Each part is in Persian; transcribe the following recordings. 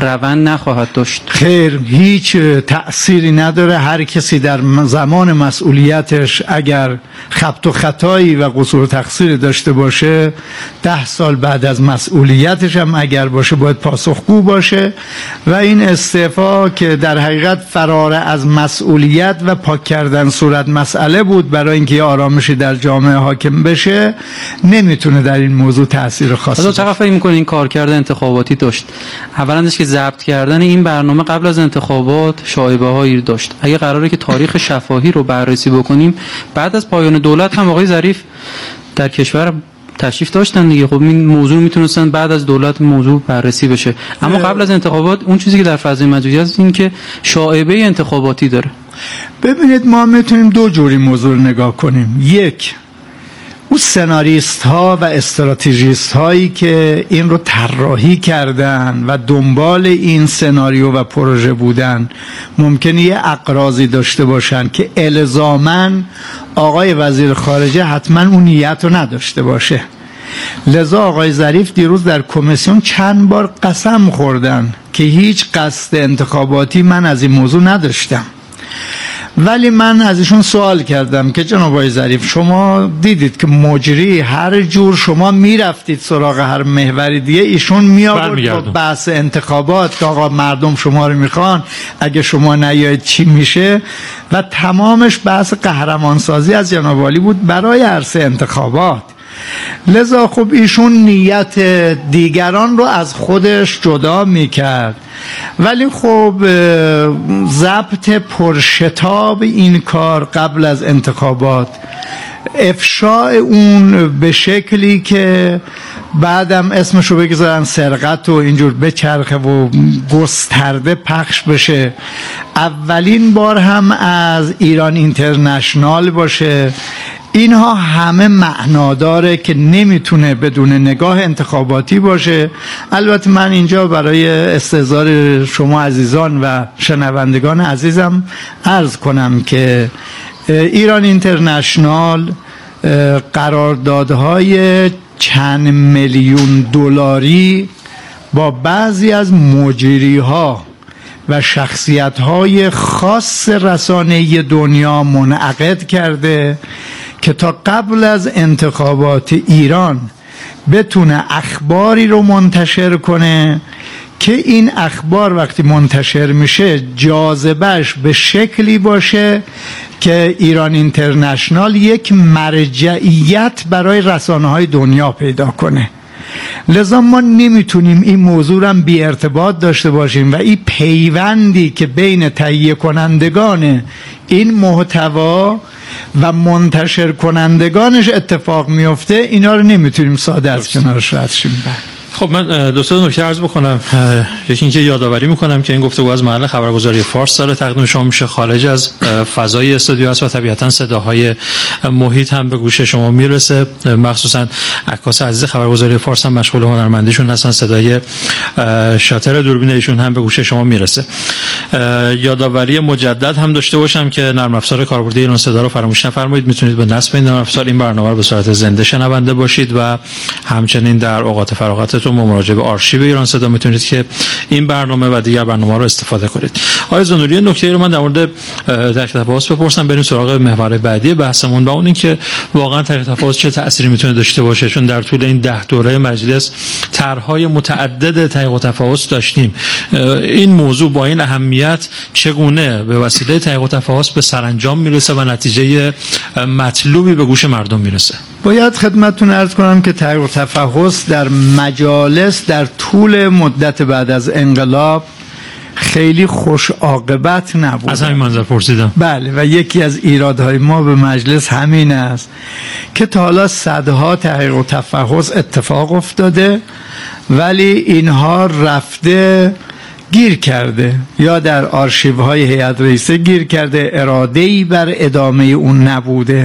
روند نخواهد داشت. خیر، هیچ تأثیری نداره. هر کسی در زمان مسئولیتش اگر خبط و خطایی و قصور و تقصیر داشته باشه 10 سال بعد از مسئولیتش هم اگر باشه باید پاسخگو باشه و این استعفا که در حقیقت فرار از مسئولیت و پاک کردن صورت مسئله بود برای اینکه یه آرامشی در جامعه حاکم بشه، نمیتونه در این موضوع تأثیر خاصی داشته. چقدر فکر می‌کنین این کارکرد انتخاباتی داشت؟ اولندش که ضبط کردن این برنامه قبل از انتخابات شایبه‌هایی داشت. اگه قراره که تاریخ شفاهی رو بررسی بکنیم، بعد از پایان دولت هم آقای ظریف در کشور تشریف داشتن دیگه. خب این موضوع میتونستن بعد از دولت موضوع بررسی بشه، اما قبل از انتخابات اون چیزی که در فضای مجازی هست این که شایبه انتخاباتی داره. ببینید، ما میتونیم دو جوری موضوع نگاه کنیم. یک، اون سناریست ها و استراتژیست هایی که این رو طراحی کردن و دنبال این سناریو و پروژه بودن ممکنه یه اقراضی داشته باشن که الزاماً آقای وزیر خارجه حتما اون نیت رو نداشته باشه. لذا آقای ظریف دیروز در کمیسیون چند بار قسم خوردن که هیچ قصد انتخاباتی من از این موضوع نداشتم. ولی من از ایشون سوال کردم که جناب آقای ظریف، شما دیدید که مجری هر جور شما میرفتید سراغ هر محوری دیگه، ایشون میآورد با بحث انتخابات که آقا مردم شما رو میخوان، اگه شما نیایید چی میشه، و تمامش بحث قهرمانسازی از جناب عالی بود برای عرصه انتخابات. لذا خب ایشون نیت دیگران رو از خودش جدا میکرد، ولی خب ضبط پرشتاب این کار قبل از انتخابات، افشاء اون به شکلی که بعدم اسمشو بگذارن سرقت و اینجور بچرخه و گسترده پخش بشه، اولین بار هم از ایران اینترنشنال باشه، اینها همه معنا داره که نمیتونه بدون نگاه انتخاباتی باشه. البته من اینجا برای استحضار شما عزیزان و شنوندگان عزیزم عرض کنم که ایران اینترنشنال قراردادهای چند میلیون دلاری با بعضی از مجریها و شخصیت‌های خاص رسانه‌ای دنیا منعقد کرده که تا قبل از انتخابات ایران بتونه اخباری رو منتشر کنه که این اخبار وقتی منتشر میشه جاذبهش به شکلی باشه که ایران اینترنشنال یک مرجعیت برای رسانه‌های دنیا پیدا کنه. لذا ما نمیتونیم این موضوع را بی ارتباط داشته باشیم و این پیوندی که بین تهیه کنندگان این محتوا و منتشر کنندگانش اتفاق میفته، اینا رو نمیتونیم ساده از کنارش رد شیم. خب من دو تا نکته عرض بکنم. یکی اینکه یادآوری میکنم که این گفتگو از محل خبرگزاری فارس داره تقدیم شما میشه، خارج از فضای استودیو است و طبیعتا صداهای محیط هم به گوش شما میرسه. مخصوصا عکاس عزیز خبرگزاری فارس هم مشغول هنرمندیشون هستن، صدای شاتر دوربین ایشون هم به گوش شما میرسه. یادآوری مجدد هم داشته باشم که نرم افزار کاربردی ایران صدا رو فراموش نفرمایید. میتونید به نصب این نرم افزار این برنامه رو به صورت زنده شنونده باشید و همچنین در اوقات فراغتتون با مراجعه به آرشیو ایران صدا میتونید که این برنامه و دیگر برنامه‌ها رو استفاده کنید. آقای زنوری، نکته رو من در مورد تحقیق تفاوت بپرسم، بریم سراغ محور بعدی بحثمون و اون این که واقعا تحقیق تفاوت چه تأثیری میتونه داشته باشه، چون در طول این 10 دوره مجلس طرح‌های متعدد تحقیق تفاوت داشتیم. این موضوع با این اهمیت چگونه به وسیله تحقیق تفاوت به سرانجام میرسه و نتیجه مطلوبی به گوش مردم میرسه؟ باید خدمتتون عرض کنم که تحقیق تفحص در مجالس در طول مدت بعد از انقلاب خیلی خوش عاقبت نبود. از همین منظر پرسیدم. بله، و یکی از ایرادهای ما به مجلس همین است که تا حالا صدها تحقیق و تفحص اتفاق افتاده ولی اینها رفته گیر کرده، یا در آرشیوهای هیئت رئیسه گیر کرده، اراده‌ای بر ادامه اون نبوده،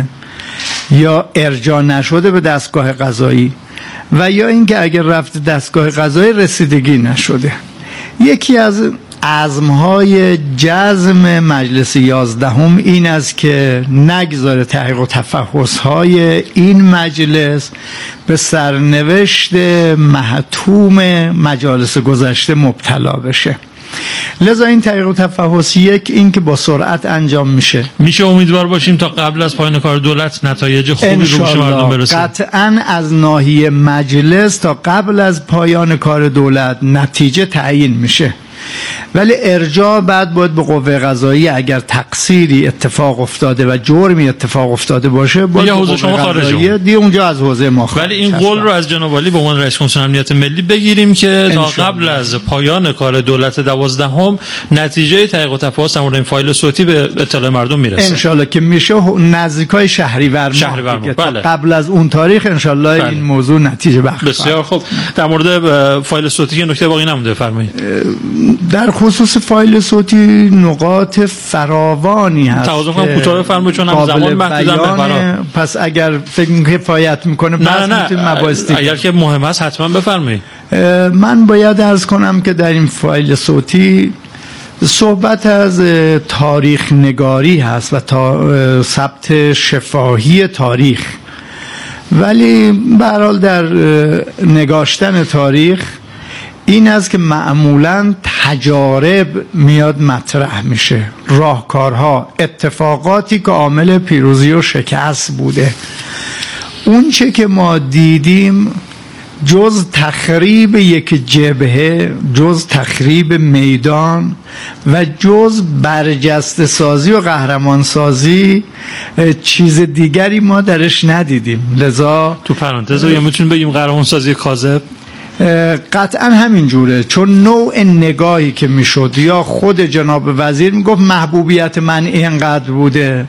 یا ارجاع نشده به دستگاه قضایی، و یا اینکه اگر رفت دستگاه قضایی رسیدگی نشده. یکی از عزمهای جزم مجلس 11 این است که نگذاره تحقیق و تفحص‌های این مجلس به سرنوشت محتوم مجالس گذشته مبتلا بشه. لذا این تحقیق و تفحص این که با سرعت انجام میشه امیدوار باشیم تا قبل از پایان کار دولت نتایج خوبی رو به مردم برسه. قطعا از ناحیه مجلس تا قبل از پایان کار دولت نتیجه تعیین میشه، ولی ارجاع بعد باید به قوه قضاییه. اگر تقصیری اتفاق افتاده و جرمی اتفاق افتاده باشه باید حوزه شما خارجه دیگه اونجا از حوزه ما خارج. ولی این قول رو از جناب عالی به عنوان رئیس کمیسیون امنیت ملی بگیریم که تا قبل از پایان کار دولت 12 نتیجه تحقیق و تفحص در مورد این فایل صوتی به اطلاع مردم میرسه. ان شاءالله که میشه نزدیکای شهریور ماه. بله. قبل از اون تاریخ ان شاءالله این موضوع نتیجه بخش. بسیار خوب. در مورد فایل صوتی که نکته باقی نمونده بفرمایید. در خصوص فایل صوتی نقاط فراوانی هست. توضیح کنم کوتاه بفرمایید چون هم زمان محدودم. پس اگر فکر کفایت میکنه نه اگر که مهم است حتما بفرمایید. من باید عرض کنم که در این فایل صوتی صحبت از تاریخ نگاری هست و ثبت شفاهی تاریخ، ولی به هر حال در نگاشتن تاریخ این است که معمولاً تجارب میاد مطرح میشه، راهکارها، اتفاقاتی که عامل پیروزی و شکست بوده. اون چه که ما دیدیم جز تخریب یک جبهه، جز تخریب میدان و جز برجسته سازی و قهرمان سازی چیز دیگری ما درش ندیدیم. لذا تو پرانتز یا میتونیم بگیم قهرمان سازی کاذب؟ قطعا همین جوره، چون نوع نگاهی که میشد یا خود جناب وزیر میگفت محبوبیت من اینقدر بوده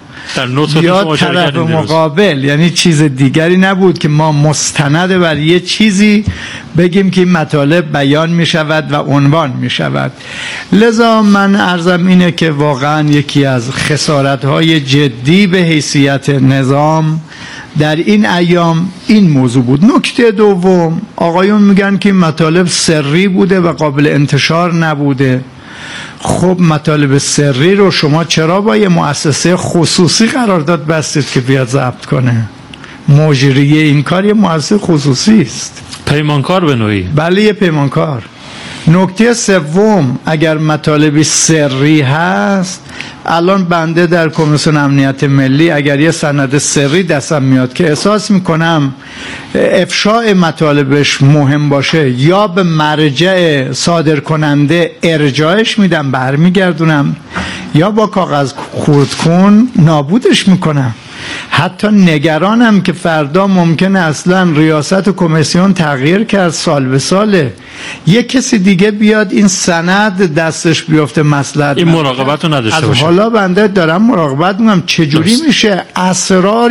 یا طرف مقابل، یعنی چیز دیگری نبود که ما مستند بر یه چیزی بگیم که این مطالب بیان میشود و عنوان میشود. لذا من عرضم اینه که واقعا یکی از خسارت‌های جدی به حیثیت نظام در این ایام این موضوع بود. نکته دوم، آقایون میگن که مطالب سری بوده و قابل انتشار نبوده. خب مطالب سری رو شما چرا با یه مؤسسه خصوصی قرارداد بستید که بیاد ضبط کنه؟ مجریه این کار یه مؤسسه خصوصی است، پیمانکار به نوعی. بله یه پیمانکار. نکته سوم، اگر مطالبی سری هست، الان بنده در کمیسیون امنیت ملی اگر یه سند سری دستم میاد که احساس میکنم افشاء مطالبش مهم باشه، یا به مرجع صادر کننده ارجاعش میدم برمیگردونم، یا با کاغذ خردکن نابودش میکنم. حتی نگرانم که فردا ممکنه اصلا ریاست کمیسیون تغییر کرد، سال به ساله یک کسی دیگه بیاد این سند دستش بیفته مصلحت. این مراقبت رو نداشته باشه. حالا بنده دارم مراقبت میکنم چجوری میشه اسرار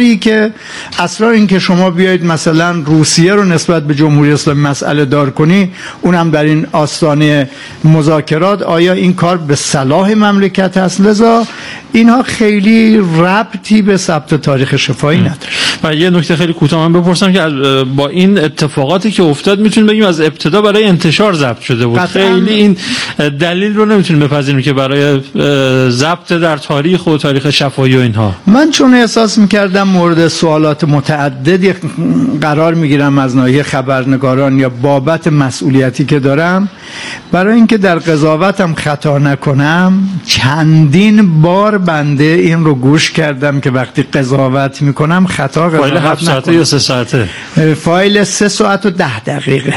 این که شما بیایید مثلا روسیه رو نسبت به جمهوری اسلامی مسئله دار کنی، اونم در این آستانه مذاکرات، آیا این کار به صلاح مملکت هست؟ لذا اینها خیلی ربطی به ثبت تاریخ شفاهی نداره. و یه نکته خیلی کوتاه من بپرسم که با این اتفاقاتی که افتاد میتونیم بگیم از ابتدا برای انتشار ضبط شده بود. خیلی این دلیل رو نمیتونیم بپذیریم که برای ضبط در تاریخ و تاریخ شفاهی و اینها. من چون احساس میکردم مورد سوالات متعددی قرار میگیرم از ناحیه خبرنگاران یا بابت مسئولیتی که دارم، برای اینکه در قضاوتم خطا نکنم چندین بار بنده این رو گوش کردم که وقتی قضاوت میکنم خطا فایل 7 ساعته یا 3 ساعته؟ فایل 3 ساعت و 10 دقیقه.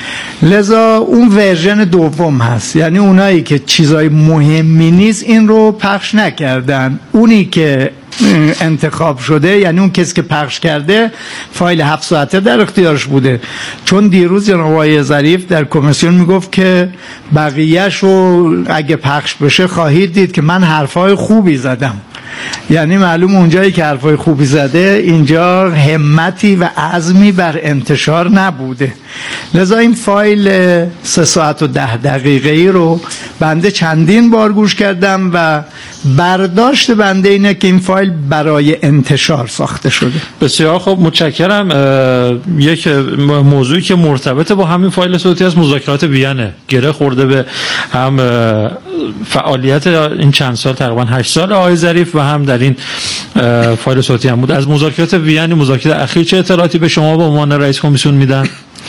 لذا اون ورژن دوم هست، یعنی اونایی که چیزای مهمی نیست این رو پخش نکردن. اونی که انتخاب شده، یعنی اون کسی که پخش کرده، فایل 7 ساعته در اختیارش بوده. چون دیروز جناب آقای ظریف در کمیسیون میگفت که بقیه‌شو اگه پخش بشه خواهید دید که من حرفای خوبی زدم. یعنی معلوم اونجایی که حرفای خوبی زده اینجا همتی و عزمی بر انتشار نبوده. لذا این فایل 3 ساعت و 10 دقیقه‌ای رو بنده چندین بار گوش کردم و برداشت بنده اینه که این فایل برای انتشار ساخته شده. بسیار خوب، متشکرم. یک موضوعی که مرتبط با همین فایل صوتی از مذاکرات وین گره خورده به هم فعالیت این چند سال، تقریبا 8 سال آقای ظریف و هم در این فایل صوتی هم بود. از مذاکرات وین، مذاکرات اخیر، چه اطلاعاتی به شما به عنوان رئیس کمیسیون میدن؟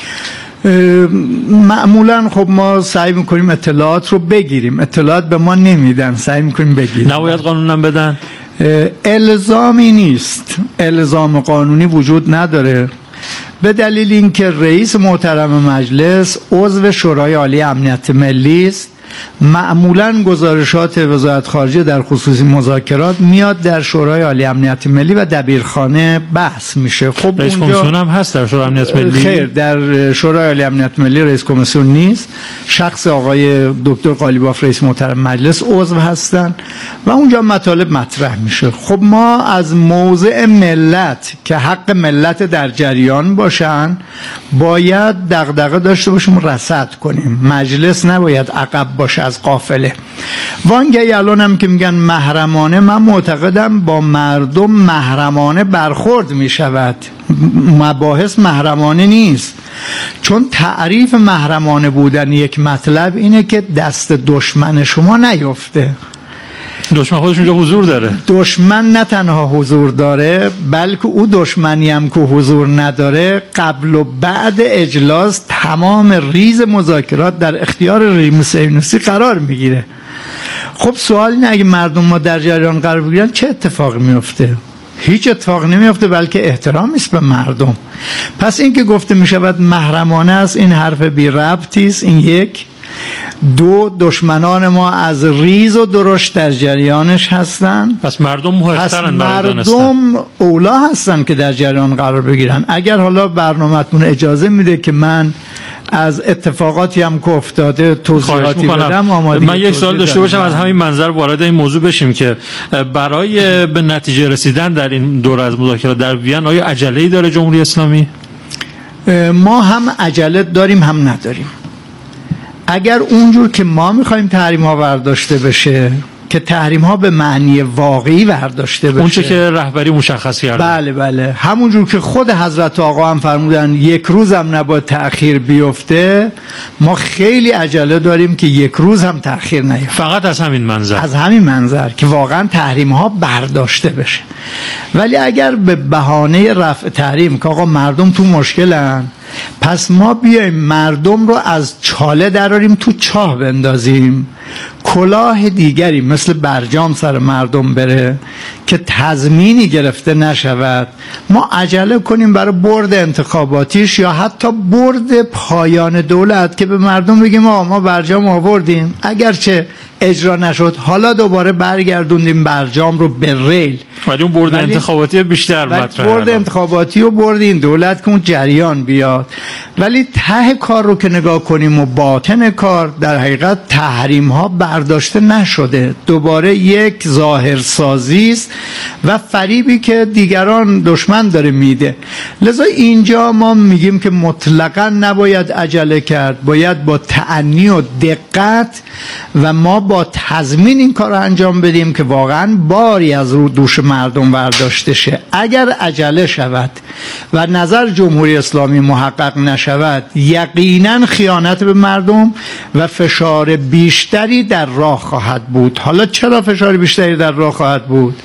معمولا خب ما سعی میکنیم اطلاعات رو بگیریم، اطلاعات به ما نمیدن، سعی میکنیم بگیریم. نباید قانونم بدن؟ الزامی نیست، الزام قانونی وجود نداره، به دلیل اینکه رئیس محترم مجلس عضو شورای عالی امنیت ملی است. معمولاً گزارشات وزارت خارجه در خصوص مذاکرات میاد در شورای عالی امنیت ملی و دبیرخانه بحث میشه. خب رئیس کمیسیون هم هست در شورای امنیت ملی؟ خیر، در شورای عالی امنیت ملی رئیس کمیسیون نیست، شخص آقای دکتر قالیباف رئیس محترم مجلس عضو هستن و اونجا مطالب مطرح میشه. خب ما از موضع ملت که حق ملت در جریان باشن باید دغدغه داشته باشیم، رصد کنیم. مجلس نباید عقب باشه از قافله. وانگهی الان هم که میگن محرمانه، من معتقدم با مردم محرمانه برخورد میشود، مباحث محرمانه نیست. چون تعریف محرمانه بودن یک مطلب اینه که دست دشمن شما نیفته. دشمن خودش اونجا حضور داره. دشمن نه تنها حضور داره، بلکه او دشمنی هم که حضور نداره قبل و بعد اجلاس تمام ریز مذاکرات در اختیار رئیس صهیونیستی قرار میگیره. خب سوال اینه اگه مردم ما در جریان قرار بگیرن چه اتفاقی میفته؟ هیچ اتفاق نمیفته، بلکه احترامی است به مردم. پس این که گفته میشود محرمانه است، این حرف بی ربطی است. این یک. دو، دشمنان ما از ریز و درشت در جریانش هستن. پس مردم محق‌ترن، مردم اولا هستن که در جریان قرار بگیرن. اگر حالا برنامه‌تون اجازه میده که من از اتفاقاتی هم که افتاده توضیحاتی بدم، آماده. من یک سوال داشته باشم از همین منظر وارد این موضوع بشیم که برای به نتیجه رسیدن در این دوره از مذاکرات در وین آیا عجله‌ای داره جمهوری اسلامی؟ ما هم عجله داریم هم نداریم. اگر اونجور که ما میخوایم تحریم ها برداشته بشه، که تحریم ها به معنی واقعی برداشته بشه، اونچه که رهبری مشخص کرده، بله همونجور که خود حضرت آقا هم فرمودن یک روز هم نباید تأخیر بیفته، ما خیلی عجله داریم که یک روز هم تأخیر نیفته. فقط از همین منظر، از همین منظر که واقعا تحریم ها برداشته بشه. ولی اگر به بهانه رفع تحریم که آقا مردم تو مشکلن، پس ما بیایم مردم رو از چاله دراریم تو چاه بندازیم، کلاه دیگری مثل برجام سر مردم بره که تضمینی گرفته نشود، ما عجله کنیم برای برد انتخاباتیش یا حتی برد پایان دولت که به مردم بگیم ما برجام آوردیم، اگرچه اجرا نشد حالا دوباره برگردوندیم برجام رو به ریل. ولی اون برد انتخاباتی بیشتر مطرحه. برد انتخاباتی و برد این دولت که اون جریان بیاد. ولی ته کار رو که نگاه کنیم و باطن کار، در حقیقت تحریم ها برداشته نشده، دوباره یک ظاهرسازی است و فریبی که دیگران دشمن داره میده. لذا اینجا ما میگیم که مطلقاً نباید عجله کرد، باید با تأنی و دقت و ما با تضمین این کار رو انجام بدیم که واقعاً باری از رو دوش مردم برداشته شه. اگر عجله شود و نظر جمهوری اسلامی محقق نشود، یقیناً خیانت به مردم و فشار بیشتری در راه خواهد بود. حالا چرا فشار بیشتری در راه خواهد بود؟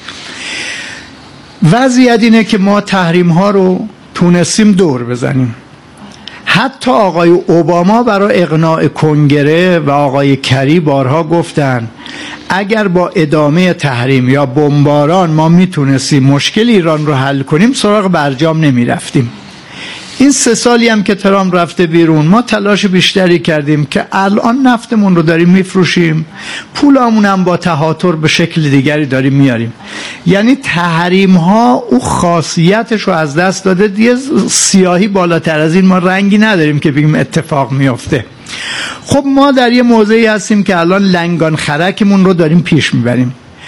وضعیت اینه که ما تحریم ها رو تونستیم دور بزنیم. حتی آقای اوباما برای اقناع کنگره و آقای کری بارها گفتن اگر با ادامه تحریم یا بمباران ما میتونستیم مشکل ایران رو حل کنیم، سراغ برجام نمی رفتیم. این 3 سالی هم که ترامپ رفته بیرون، ما تلاش بیشتری کردیم که الان نفتمون رو داریم میفروشیم، پولامون هم با تهاتر به شکل دیگری داریم میاریم. یعنی تحریم ها او خاصیتش رو از دست داده، دیگه سیاهی بالاتر از این ما رنگی نداریم که بگیم اتفاق میفته. خب ما در یه موضعی هستیم که الان لنگان خرکمون رو داریم پیش میبریم.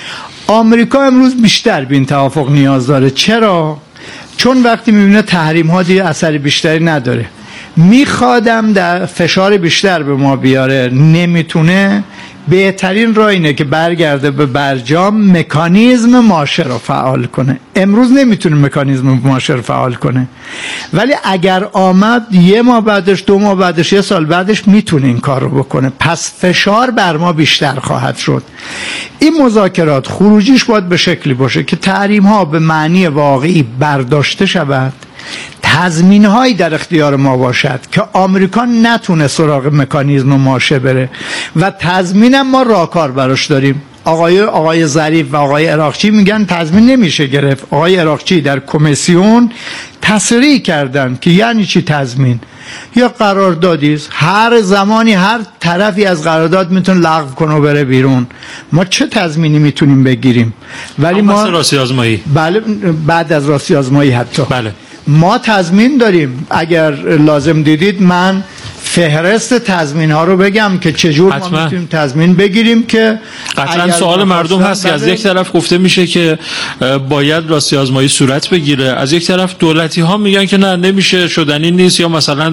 آمریکا امروز بیشتر به این توافق نیاز داره. چرا؟ چون وقتی میبینه تحریم ها دیگه اثر بیشتری نداره، میخوادم در فشار بیشتر به ما بیاره، نمیتونه. بهترین راه اینه که برگرده به برجام، مکانیزم ماشه رو فعال کنه. امروز نمیتونه مکانیزم ماشه رو فعال کنه، ولی اگر آمد 1 ماه بعدش، 2 ماه بعدش، 1 سال بعدش میتونه این کار رو بکنه. پس فشار بر ما بیشتر خواهد شد. این مذاکرات خروجیش باید به شکلی باشه که تحریم ها به معنی واقعی برداشته شود، تضمین هایی در اختیار ما باشد که آمریکا نتونه سراغ مکانیزم ماشه بره و تضمینم ما راهکار براش داریم. آقای ظریف و آقای عراقچی میگن تضمین نمیشه گرفت. آقای عراقچی در کمیسیون تصریح کردن که یعنی چی تضمین؟ یا قراردادی است، هر زمانی هر طرفی از قرارداد میتونه لغو کنه و بره بیرون. ما چه تضمینی میتونیم بگیریم؟ ولی ما راستی آزمایی، بله، بعد از راستی آزمایی حتی بله ما تضمین داریم. اگر لازم دیدید من فهرست تضمین ها رو بگم که چجور ما میتونیم تضمین بگیریم که قطعا سوال مردم هست که از یک طرف گفته میشه که باید راستی آزمایی صورت بگیره، از یک طرف دولتی ها میگن که نه نمیشه، شدنی نیست، یا مثلا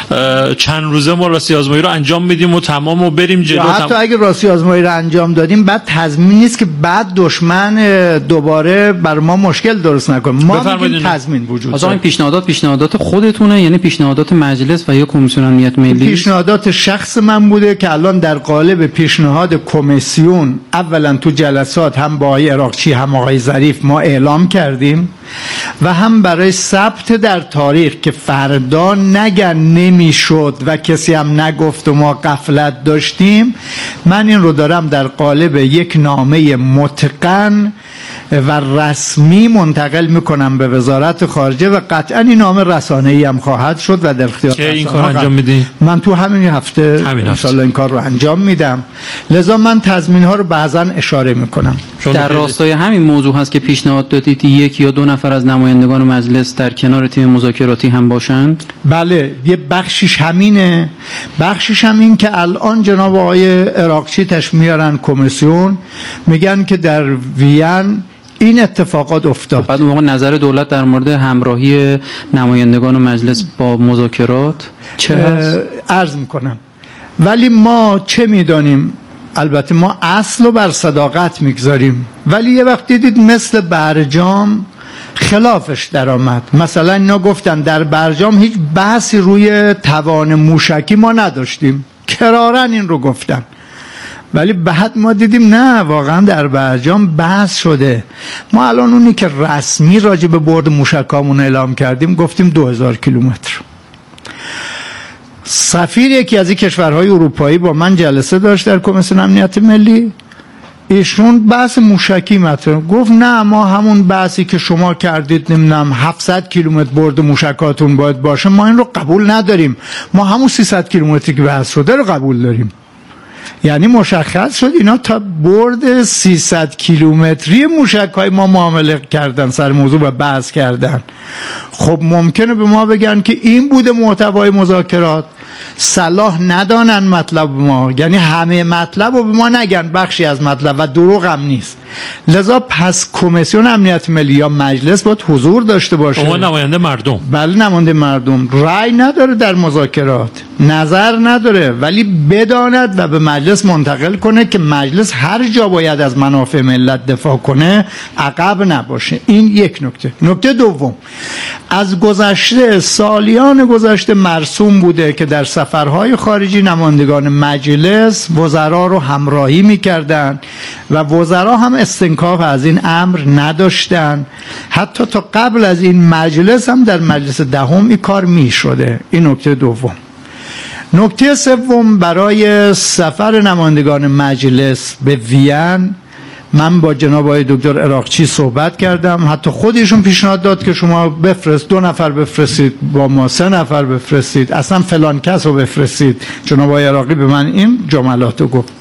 چند روزه ما راستی آزمایی رو انجام میدیم و تمام و بریم جلو. حتی اگه راستی آزمایی رو انجام دادیم بعد تضمین نیست که بعد دشمن دوباره بر ما مشکل درست نکنه. ما میگیم تضمین وجود داره. این پیشنهادات خودتونه، یعنی پیشنهادات مجلس و یا کمیسیون امنیت ملی؟ پیشنهادات شخص من بوده که الان در قالب پیشنهاد کمیسیون اولا تو جلسات هم با آقای عراقچی هم آقای ظریف ما اعلام کردیم و هم برای ثبت در تاریخ که فردا نگن نمیشد و کسی هم نگفت و ما غفلت داشتیم، من این رو دارم در قالب یک نامه متقن و رسمی منتقل میکنم به وزارت خارجه و قطعا این نامه رسانه‌ای هم خواهد شد و در اختیار که این کار انجام میدی؟ من تو همین هفته انشالله این کار رو انجام میدم. لذا من تضمین ها رو بعضا اشاره میکنم. در راستای همین موضوع هست که پیشنهاد دادید 1 یا 2 نفر از نمایندگان مجلس در کنار تیم مذاکراتی هم باشند؟ بله، یه بخشش همینه. بخشش همین که الان جناب آقای عراقچی تشریف میارن کمیسیون، میگن که در وین این اتفاقات افتاد. بعد اون موقع نظر دولت در مورد همراهی نمایندگان مجلس با مذاکرات چه هست؟ عرض میکنم. ولی ما چه میدانیم؟ البته ما اصل رو بر صداقت میگذاریم، ولی یه وقت دیدید مثل برجام خلافش در آمد. مثلا اینا گفتن در برجام هیچ بحثی روی توان موشکی ما نداشتیم، کرارن این رو گفتن، ولی بعد ما دیدیم نه، واقعا در برجام بحث شده. ما الان اونی که رسمی راجع به برد موشکامون اعلام کردیم گفتیم 2000 کیلومتر. سفیر یکی از این کشورهای اروپایی با من جلسه داشت در کمیسیون امنیت ملی، ایشون بحث موشکی مطرح گفت نه ما همون بحثی که شما کردید نمیدونم 700 کیلومتر برد موشکاتون باید باشه ما این رو قبول نداریم، ما همون 300 کیلومتری که بحث شده رو قبول داریم. یعنی مشخص شد اینا تا برد 300 کیلومتری موشک‌های ما معامله کردن، سر موضوع و بحث کردن. خب ممکنه به ما بگن که این بوده محتوای مذاکرات، صلاح ندانن مطلب ما، یعنی همه مطلب رو به ما نگن، بخشی از مطلب، و دروغ هم نیست. لذا پس کمیسیون امنیت ملی یا مجلس باید حضور داشته باشه. شما نماینده مردم؟ بله نماینده مردم. رأی نداره در مذاکرات، نظر نداره، ولی بداند و به مجلس منتقل کنه که مجلس هر جا باید از منافع ملت دفاع کنه عقب نباشه. این یک نکته. نکته دوم، از گذشته سالیان گذشته مرسوم بوده که در سفرهای خارجی نمایندگان مجلس وزرا رو همراهی میکردن و وزرا هم استنکاف از این امر نداشتن. حتی تا قبل از این مجلس هم در مجلس دهم این کار میشده. این نکته دوم. نکته سوم، برای سفر نمایندگان مجلس به وین من با جناب آقای دکتر عراقچی صحبت کردم، حتی خودشون پیشنهاد داد که شما بفرست 2 نفر بفرستید، با ما 3 نفر بفرستید، اصلا فلان کس رو بفرستید. جناب آقای عراقی به من این جملات رو گفت.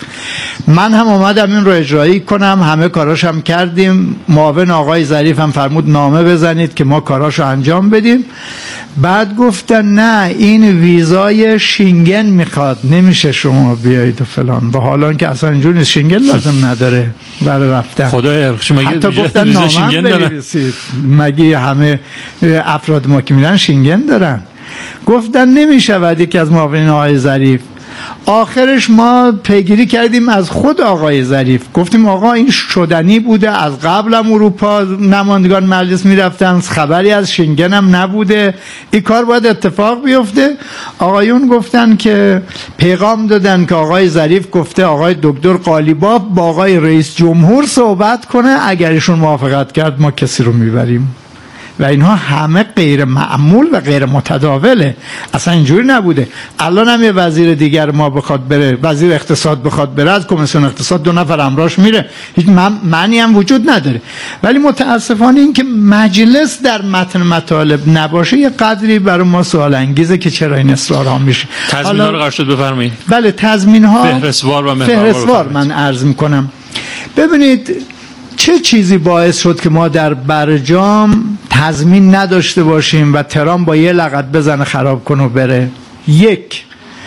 من هم اومدم این رو اجرایی کنم، همه کاراش هم کردیم. معاون آقای ظریف هم فرمود نامه بزنید که ما کاراشو انجام بدیم. بعد گفتن نه این ویزای شینگن میخواد، نمیشه شما بیایید و فلان، و حالا که اصلا اینجور نیست، شینگن لازم نداره برای رفتن. خدای حتی گفتن نامه بنویسید، مگه همه افراد ما که میرن شینگن دارن. گفتن نمیشود. یکی از معاونین آقای ظریف، آخرش ما پیگیری کردیم از خود آقای ظریف، گفتیم آقا این شدنی بوده، از قبل هم اروپا نمایندگان مجلس میرفتن، خبری از شنگن هم نبوده، این کار باید اتفاق بیفته. آقایون گفتن که پیغام دادن که آقای ظریف گفته آقای دکتر قالیباف با آقای رئیس جمهور صحبت کنه، اگر ایشون موافقت کرد ما کسی رو میبریم. و اینها همه غیر معمول و غیر متداوله، اصلا اینجوری نبوده. الان هم یه وزیر دیگر ما بخواد بره، وزیر اقتصاد بخواد بره، از کمیسیون اقتصاد 2 نفر همراهش میره، هیچ معنی هم وجود نداره. ولی متاسفانه این که مجلس در متن مطالب نباشه یه قدری برای ما سوال انگیزه که چرا این اصرارها میشه. تضمین‌ها رو قرار شد بفرمایید. بله تضمین‌ها فهرستوار و فهرستوار من عرض میکنم. ببینید چه چیزی باعث شد که ما در برجام تضمین نداشته باشیم و ترامپ با یه لغت بزنه خراب کنه و بره؟ یک،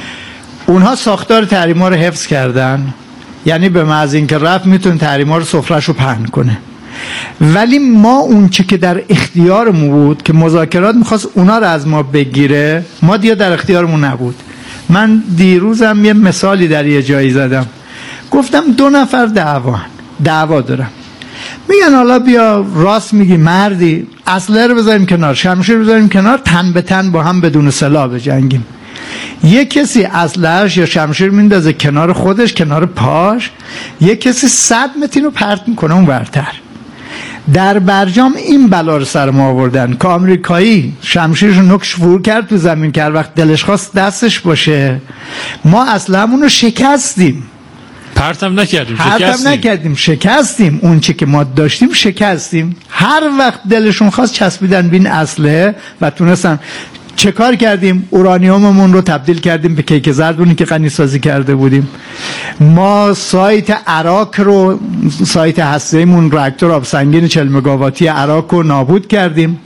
اونها ساختار تحریما رو حفظ کردن، یعنی به محض اینکه رفت میتونه تحریما رو سفره‌شو پهن کنه. ولی ما اون چی که در اختیارمون بود که مذاکرات میخواست اونا رو از ما بگیره، ما دیگه در اختیارمون نبود. من دیروزم یه مثالی در یه جایی زدم، گفتم 2 نفر دعوا دارن، میگن حالا بیا راست میگی مردی، اسلحه رو بذاریم کنار، شمشیر رو بذاریم کنار، تن به تن با هم بدون سلاح بجنگیم. یک کسی اسلحه‌اش یا شمشیر میندازه کنار خودش، کنار پاش، یک کسی 100 متر رو پرت میکنه اون ورتر. در برجام این بلا رو سر ما آوردن که آمریکایی شمشیرش رو نوکش فرو کرد تو زمین که هر وقت دلش خواست دستش باشه، ما اسلحه‌مون رو شکستیم. پرتم نکردیم، شکستیم. اون چی که ما داشتیم شکستیم. هر وقت دلشون خواست چسبیدن بین اسلحه و تونستن. چه کار کردیم؟ اورانیوممون رو تبدیل کردیم به کیک زردونی که غنی سازی کرده بودیم. ما سایت عراق رو، سایت هسته‌ایمون، راکتور آب سنگین 40 مگاواتی عراق رو نابود کردیم.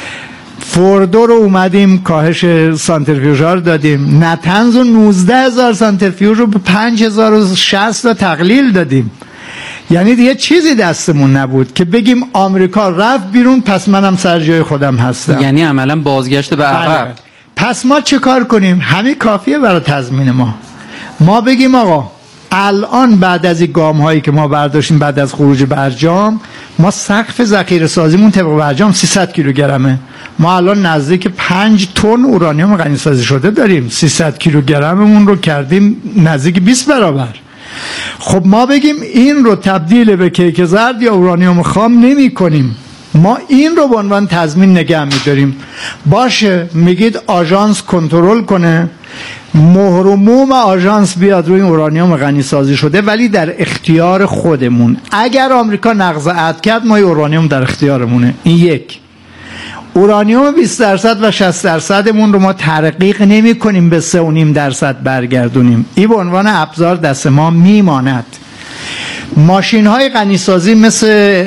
فوردو رو اومدیم کاهش سانتریفیوژها رو دادیم. نتنز و 19,000 سانتریفیوژ رو به 5,060 تا تقلیل دادیم. یعنی دیگه چیزی دستمون نبود که بگیم آمریکا رفت بیرون پس منم سر جای خودم هستم. یعنی عملا بازگشت به عقب. پس ما چه کار کنیم؟ همین کافیه برای تضمین ما بگیم آقا الان بعد از این گام هایی که ما برداشتیم بعد از خروج برجام، ما سقف ذخیره سازیمون طبق برجام 300 کیلوگرمه. ما الان نزدیک 5 تن اورانیوم غنی سازی شده داریم. 300 کیلوگرممون رو کردیم نزدیک 20 برابر. خب ما بگیم این رو تبدیل به کیک زرد یا اورانیوم خام نمی کنیم، ما این رو به عنوان تضمین نگه می‌داریم. باشه میگید آژانس کنترل کنه، مهر و موم آژانس بیاد روی اورانیوم غنی سازی شده، ولی در اختیار خودمون. اگر آمریکا نقض عهد کرد ما اورانیوم در اختیارمونه. این یک. اورانیوم 20% و 60%مون رو ما ترقیق نمی کنیم به 3.5% برگردونیم. این به عنوان ابزار دست ما میماند. ماشین های غنی سازی مثل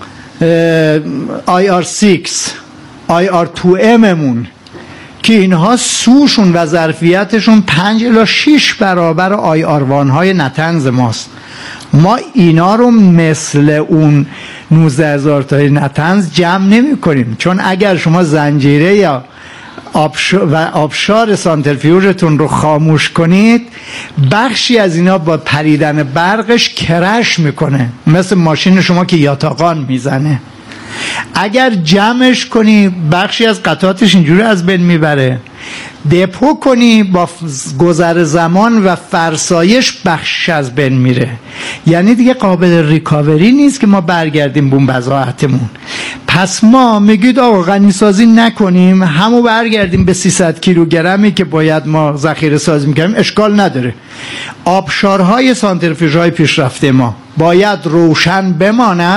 IR6 IR2Mمون که اینها سوشون و ظرفیتشون 5 الی 6 برابر IR1 های نتنز ماست. ما اینا رو مثل اون 19,000 تای نتنز جمع نمی کنیم، چون اگر شما زنجیره یا آبشار سانتریفیوژتون رو خاموش کنید، بخشی از اینا با پریدن برقش کرش میکنه، مثل ماشین شما که یاتاقان میزنه. اگر جمعش کنی بخشی از قطعاتش اینجوری از بین میبره. دپو کنی با گذر زمان و فرسایش بخش از بین میره. یعنی دیگه قابل ریکاوری نیست که ما برگردیم بون بضاعتمون. پس ما میگید آقا غنی سازی نکنیم، همو برگردیم به 300 کیلوگرمی که باید ما ذخیره سازی میکنیم، اشکال نداره. آبشارهای سانتریفیوژهای پیشرفته ما باید روشن بماند.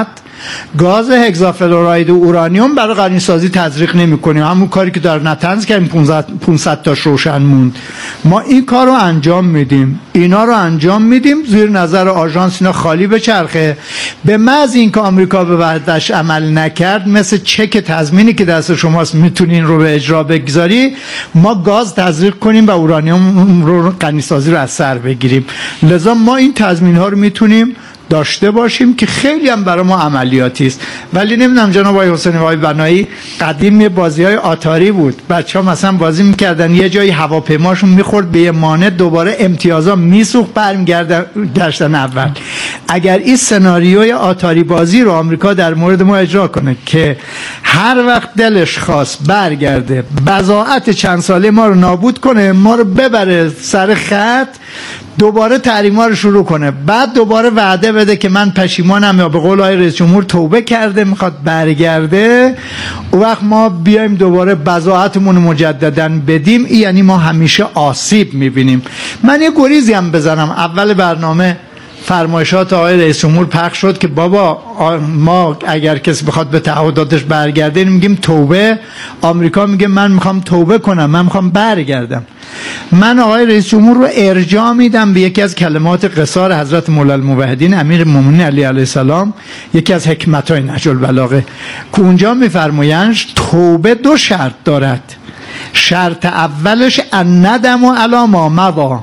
گاز هگزافلوراید و اورانیوم برای غنیسازی تزریق نمی‌کنیم. همون کاری که در نطنز کردیم 500 تاش روشن موند. ما این کار رو انجام میدیم، اینا رو انجام میدیم زیر نظر آژانس اینا خالی بچرخه. به محض اینکه آمریکا به وعده‌اش عمل نکرد، مثل چک تضمینی که دست شماست میتونین رو به اجرا بگذاری، ما گاز تزریق کنیم و اورانیوم رو غنیسازی رو از سر بگیریم. لذا ما این تضمین ها رو میتونیم داشته باشیم که خیلی هم برای ما عملیاتی است. ولی نمیدونم جناب آقای حسینی و آقای بنایی، قدیم یه بازی‌های آتاری بود، بچه‌ها مثلا بازی می‌کردن یه جایی هواپیماشون می‌خورد به یه مانع، دوباره امتیازا میسوخت برمیگشتن اول. اگر این سناریوی آتاری بازی رو آمریکا در مورد ما اجرا کنه که هر وقت دلش خواست برگرده بضاعت چند ساله ما رو نابود کنه، ما رو ببره سر خط، دوباره تحریما رو شروع کنه، بعد دوباره وعده بده که من پشیمانم یا به قول آقای رئیس جمهور توبه کرده میخواد برگرده، اون وقت ما بیایم دوباره بضاعتمون مجددا بدیم، یعنی ما همیشه آسیب میبینیم. من یه گریزی هم بزنم. اول برنامه فرمایشات آقای رئیس جمهور پخش شد که بابا ما اگر کسی بخواد به تعهداتش برگرده میگیم توبه، آمریکا میگه من میخوام توبه کنم، من میخوام برگردم. من آقای رئیس جمهور رو ارجاع میدم به یکی از کلمات قصار حضرت مولا الموحدین امیر المؤمنین علی علیه السلام، یکی از حکمت‌های نهج البلاغه، که اونجا میفرمایند توبه 2 شرط دارد. شرط اولش الندم علی ما مضی،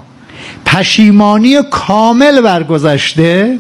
پشیمانی کامل بر گذشته.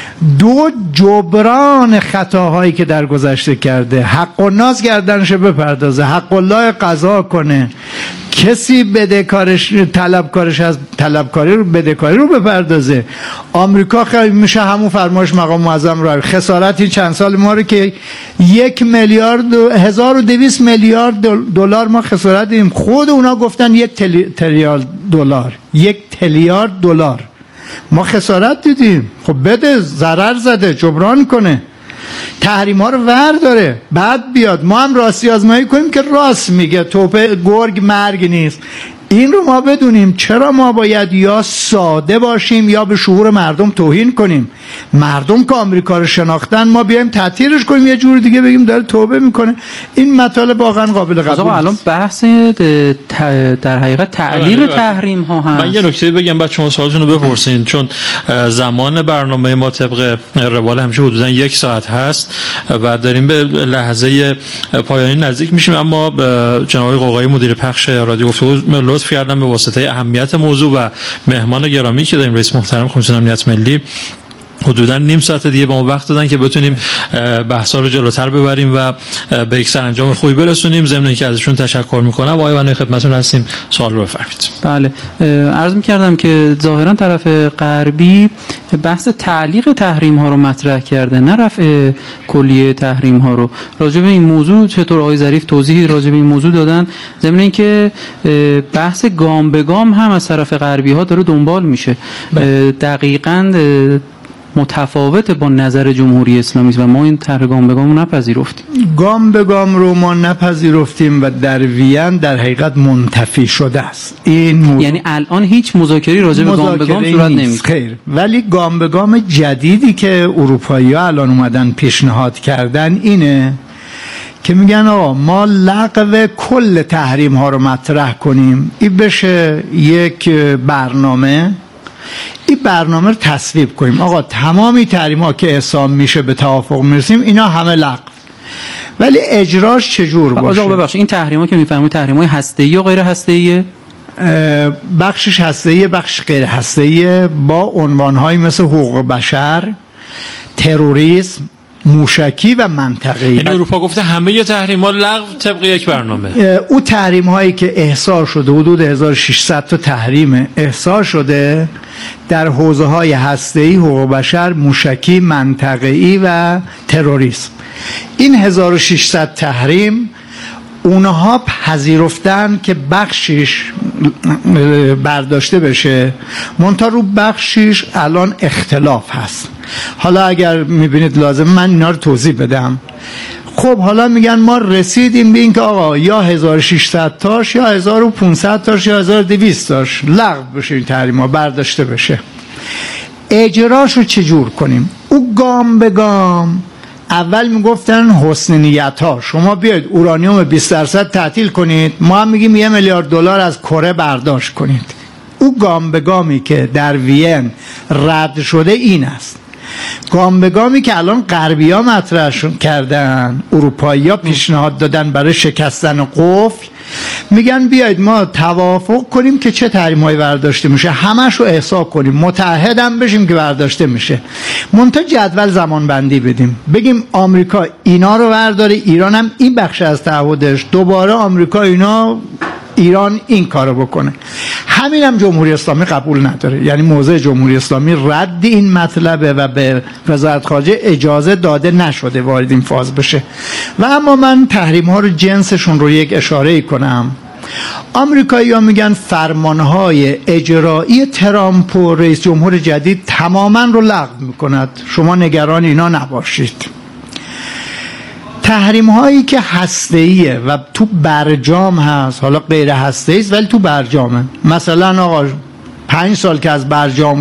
2 جبران خطاهایی که در گذشته کرده. حق الناس گردنش بپردازه، حق الله قضا کنه، کسی بدهکارش طلبکارش از طلبکاری رو بدهکاری رو بپردازه. آمریکا خیلی میشه همون فرمایش مقام معظم رو خسارت این چند سال ما رو که 1 میلیارد 1200 میلیارد دلار ما خسارت دیدیم. خود اونا گفتن 1 تریلیون دلار، 1 تریلیارد دلار ما خسارت دیدیم. خب بده، ضرر زده، جبران کنه، تحریم ها رو ورداره، بعد بیاد ما هم راستی آزمایی کنیم که راست میگه، توپه گرگ مرگ نیست. این رو ما بدونیم. چرا ما باید یا ساده باشیم یا به شعور مردم توهین کنیم؟ مردم که آمریکا رو شناختن، ما بیایم تعطیلش کنیم یه جور دیگه بگیم داره توبه میکنه؟ این مطالب واقعا قابل قبول نیست. الان بحث در حقیقت تعلیق تحریم ها هست. من یه نکته بگم بعد شما سوالتون رو بپرسین، چون زمان برنامه ما طبق روال همیشه حدودا 1 ساعت هست و داریم به لحظه پایانی نزدیک میشیم، اما جناب آقای قوقایی مدیر پخش رادیو گفتگو لطف کردن به واسطه اهمیت موضوع و مهمان گرامی که داریم، رئیس محترم کمیسیون امنیت ملی، حدوداً نیم ساعت دیگه به ما وقت دادن که بتونیم بحثا رو جلوتر ببریم و به یک سرانجام خوبی برسونیم. ضمن اینکه ازشون تشکر میکنم. آقای بنایی خدمتتون هستیم، سوال رو بفرمایید. بله، عرض می‌کردم که ظاهراً طرف غربی بحث تعلیق تحریم ها رو مطرح کرده، نه رفع کلیه تحریم ها رو. راجع به این موضوع چطور آقای ظریف توضیحی راجع به این موضوع دادن؟ ضمن اینکه بحث گام به گام هم از طرف غربی ها داره دنبال میشه. دقیقاً متفاوت با نظر جمهوری اسلامی و ما این طرح گام به گام رو نپذیرفتیم. گام به گام رو ما نپذیرفتیم و در وین در حقیقت منتفی شده است. این یعنی الان هیچ مذاکره راجع به گام به گام صورت نمیگیره. خیر، ولی گام به گام جدیدی که اروپایی‌ها الان اومدن پیشنهاد کردن اینه که میگن آقا ما لغو کل تحریم ها رو مطرح کنیم. این بشه یک برنامه، این برنامه رو تصویب کنیم. آقا تمامی تحریم ها که اعصام میشه به توافق میرسیم، اینا همه لغو. ولی اجراش چجور باشه؟ آقا ببخشید، این تحریم ها که میفرمایید تحریم های هسته‌ای و غیر هسته‌ایه؟ بخشش هسته‌ایه، بخش غیر هسته‌ایه، با عنوان‌هایی مثل حقوق بشر، تروریسم، موشکی و منطقه‌ای. این اروپا گفته همه تحریم‌ها لغو طبق یک برنامه. او تحریم‌هایی که احصار شده، حدود 1600 تا تحریم احصار شده در حوزه‌های هسته‌ای، حقوق بشر، موشکی، منطقه‌ای و تروریسم. این 1600 تحریم اونها پذیرفتن که بخشش برداشته بشه، منتها رو بخشش الان اختلاف هست. حالا اگر میبینید لازم من اینا رو توضیح بدم. خب حالا میگن ما رسیدیم به این که آقا یا 1600 تاش یا 1500 تاش یا 1200 تاش لغو بشه، این تحریم ها برداشته بشه. اجراشو چجور کنیم؟ او گام به گام اول میگفتن حسن نیت ها، شما بیاید اورانیوم 20% تعطیل کنید، ما هم میگیم $1 میلیارد از کره برداشت کنید. او گام به گامی که در وین رد شده این است. گام به گامی که الان غربی‌ها مطرح کردن، اروپایی‌ها پیشنهاد دادن برای شکستن قفل، میگن بیاید ما توافق کنیم که چه تحریم‌هایی برداشته میشه، همش رو احصا کنیم، متحدم بشیم که برداشته میشه، منتها جدول زمان بندی بدیم، بگیم آمریکا اینا رو برداره، ایران هم این بخش از تعهدش، دوباره آمریکا ایران این کارو بکنه. همین هم جمهوری اسلامی قبول نداره، یعنی موضع جمهوری اسلامی رد این مطلبه و به وزارت خارجه اجازه داده نشده وارد این فاز بشه. و اما من تحریم ها رو جنسشون رو یک اشاره کنم. آمریکایی‌ها میگن فرمانهای اجرایی ترامپ و رئیس جمهور جدید تماما رو لغو میکند، شما نگران اینا نباشید. تحریم هایی که هسته‌ایه و تو برجام هست، حالا غیر هسته‌ای است ولی تو برجامه، مثلا آقا 5 سال که از برجام